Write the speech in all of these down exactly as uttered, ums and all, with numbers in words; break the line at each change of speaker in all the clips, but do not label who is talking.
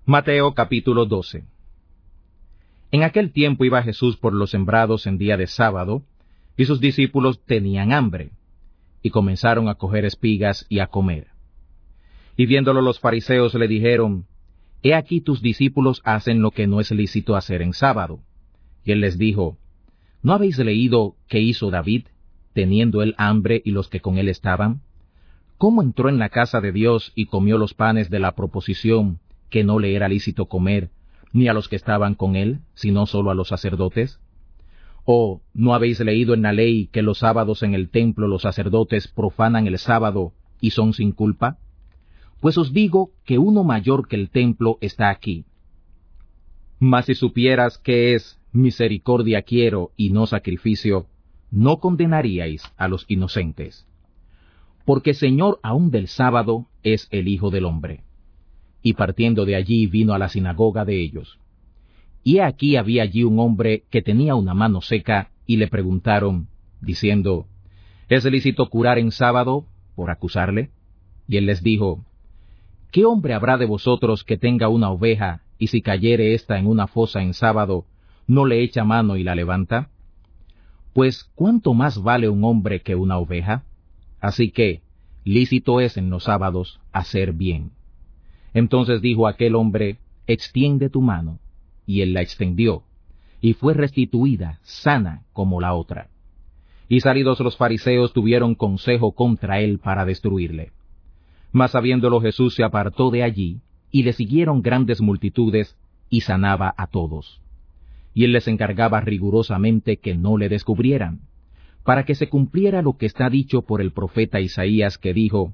Mateo capítulo doce. En aquel tiempo iba Jesús por los sembrados en día de sábado, y sus discípulos tenían hambre, y comenzaron a coger espigas y a comer. Y viéndolo los fariseos le dijeron, He aquí tus discípulos hacen lo que no es lícito hacer en sábado. Y él les dijo, ¿No habéis leído qué hizo David, teniendo él hambre y los que con él estaban? ¿Cómo entró en la casa de Dios y comió los panes de la proposición, que no le era lícito comer, ni a los que estaban con él, sino solo a los sacerdotes? ¿O no habéis leído en la ley que los sábados en el templo los sacerdotes profanan el sábado y son sin culpa? Pues os digo que uno mayor que el templo está aquí. Mas si supieras qué es misericordia quiero y no sacrificio, no condenaríais a los inocentes. Porque Señor aún del sábado es el Hijo del Hombre. Y partiendo de allí vino a la sinagoga de ellos. Y he aquí había allí un hombre que tenía una mano seca, y le preguntaron, diciendo, ¿Es lícito curar en sábado, por acusarle? Y él les dijo, ¿Qué hombre habrá de vosotros que tenga una oveja, y si cayere ésta en una fosa en sábado, no le echa mano y la levanta? Pues, ¿cuánto más vale un hombre que una oveja? Así que, lícito es en los sábados hacer bien. Entonces dijo aquel hombre, extiende tu mano. Y él la extendió, y fue restituida, sana como la otra. Y salidos los fariseos tuvieron consejo contra él para destruirle. Mas sabiéndolo Jesús se apartó de allí, y le siguieron grandes multitudes, y sanaba a todos. Y él les encargaba rigurosamente que no le descubrieran, para que se cumpliera lo que está dicho por el profeta Isaías, que dijo,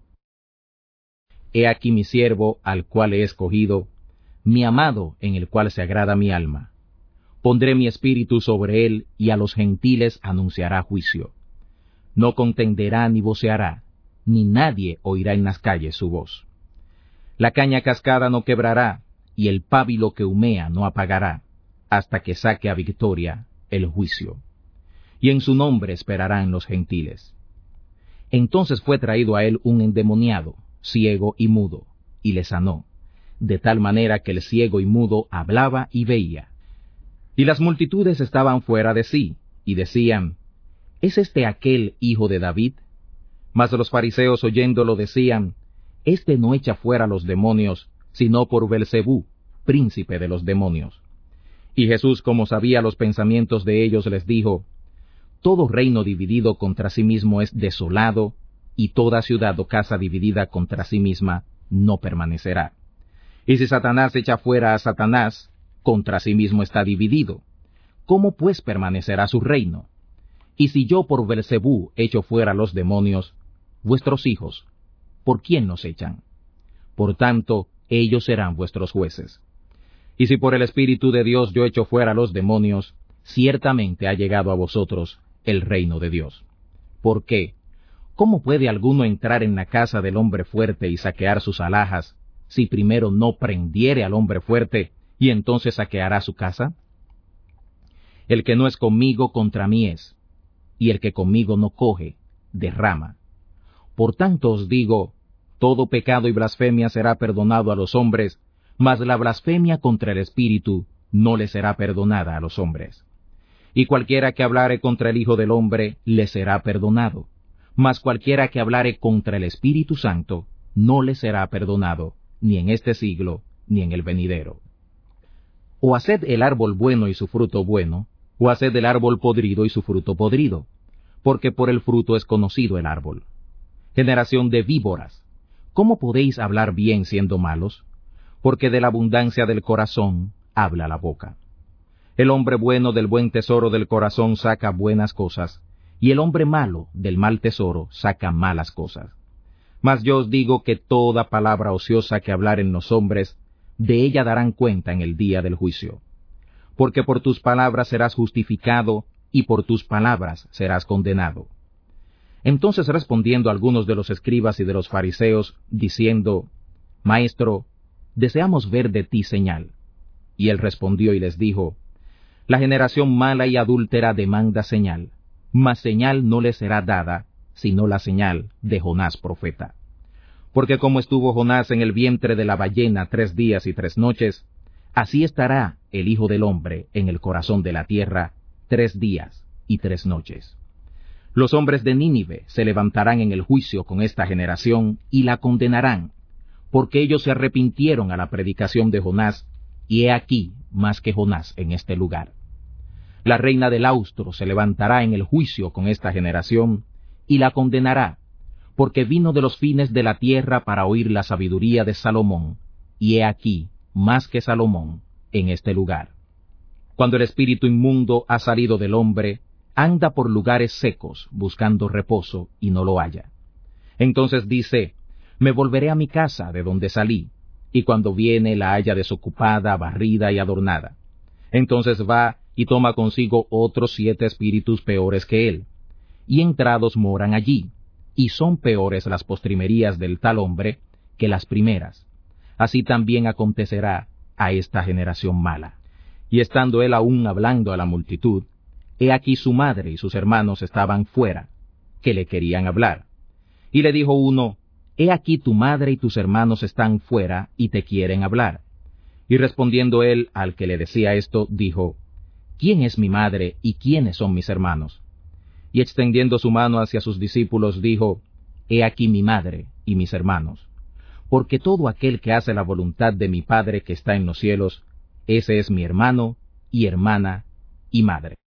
He aquí mi siervo, al cual he escogido, mi amado, en el cual se agrada mi alma. Pondré mi espíritu sobre él, y a los gentiles anunciará juicio. No contenderá ni voceará, ni nadie oirá en las calles su voz. La caña cascada no quebrará, y el pábilo que humea no apagará, hasta que saque a victoria el juicio. Y en su nombre esperarán los gentiles. Entonces fue traído a él un endemoniado, ciego y mudo, y le sanó, de tal manera que el ciego y mudo hablaba y veía. Y las multitudes estaban fuera de sí, y decían, ¿Es este aquel hijo de David? Mas los fariseos oyéndolo decían, Este no echa fuera los demonios, sino por Beelzebú, príncipe de los demonios. Y Jesús, como sabía los pensamientos de ellos, les dijo, Todo reino dividido contra sí mismo es desolado, y toda ciudad o casa dividida contra sí misma no permanecerá. Y si Satanás echa fuera a Satanás, contra sí mismo está dividido. ¿Cómo pues permanecerá su reino? Y si yo por Beelzebú echo fuera los demonios, vuestros hijos, ¿por quién los echan? Por tanto, ellos serán vuestros jueces. Y si por el Espíritu de Dios yo echo fuera los demonios, ciertamente ha llegado a vosotros el reino de Dios. ¿Por qué? ¿Cómo puede alguno entrar en la casa del hombre fuerte y saquear sus alhajas, si primero no prendiere al hombre fuerte, y entonces saqueará su casa? El que no es conmigo contra mí es, y el que conmigo no coge, derrama. Por tanto os digo, todo pecado y blasfemia será perdonado a los hombres, mas la blasfemia contra el Espíritu no le será perdonada a los hombres. Y cualquiera que hablare contra el Hijo del Hombre, le será perdonado, mas cualquiera que hablare contra el Espíritu Santo, no le será perdonado, ni en este siglo, ni en el venidero. O haced el árbol bueno y su fruto bueno, o haced el árbol podrido y su fruto podrido, porque por el fruto es conocido el árbol. Generación de víboras, ¿cómo podéis hablar bien siendo malos? Porque de la abundancia del corazón habla la boca. El hombre bueno del buen tesoro del corazón saca buenas cosas, y el hombre malo del mal tesoro saca malas cosas. Mas yo os digo que toda palabra ociosa que hablaren los hombres, de ella darán cuenta en el día del juicio. Porque por tus palabras serás justificado, y por tus palabras serás condenado. Entonces respondiendo algunos de los escribas y de los fariseos, diciendo, Maestro, deseamos ver de ti señal. Y él respondió y les dijo, La generación mala y adúltera demanda señal, mas señal no le será dada, sino la señal de Jonás profeta. Porque como estuvo Jonás en el vientre de la ballena tres días y tres noches, así estará el Hijo del Hombre en el corazón de la tierra tres días y tres noches. Los hombres de Nínive se levantarán en el juicio con esta generación y la condenarán, porque ellos se arrepintieron a la predicación de Jonás, y he aquí más que Jonás en este lugar. La reina del austro se levantará en el juicio con esta generación y la condenará, porque vino de los fines de la tierra para oír la sabiduría de Salomón, y he aquí más que Salomón en este lugar. Cuando el espíritu inmundo ha salido del hombre, anda por lugares secos buscando reposo y no lo halla. Entonces dice, me volveré a mi casa de donde salí, y cuando viene la halla desocupada, barrida y adornada. Entonces va y toma consigo otros siete espíritus peores que él, y entrados moran allí, y son peores las postrimerías del tal hombre que las primeras. Así también acontecerá a esta generación mala. Y estando él aún hablando a la multitud, he aquí su madre y sus hermanos estaban fuera, que le querían hablar. Y le dijo uno, he aquí tu madre y tus hermanos están fuera y te quieren hablar. Y respondiendo él al que le decía esto, dijo, ¿quién es mi madre y quiénes son mis hermanos? Y extendiendo su mano hacia sus discípulos, dijo, he aquí mi madre y mis hermanos. Porque todo aquel que hace la voluntad de mi Padre que está en los cielos, ese es mi hermano y hermana y madre.